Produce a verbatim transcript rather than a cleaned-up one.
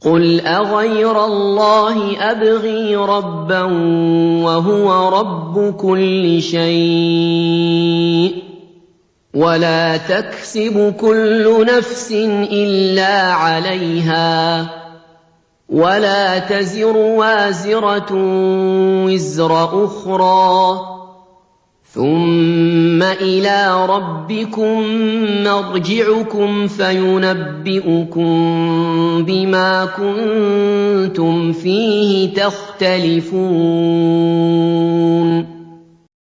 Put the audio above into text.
قُلْ أَغَيْرَ اللَّهِ أَبْغِي رَبًّا وَهُوَ رَبُّ كُلِّ شَيْءٍ وَلَا تَكْسِبُ كُلُّ نَفْسٍ إِلَّا عَلَيْهَا وَلَا تَزِرُ وَازِرَةٌ وِزْرَ أُخْرَىٰ ۚ ثُمَّ إِلَىٰ رَبِّكُم مَّرْجِعُكُمْ فَيُنَبِّئُكُم بِمَا كُنتُمْ فِيهِ تَخْتَلِفُونَ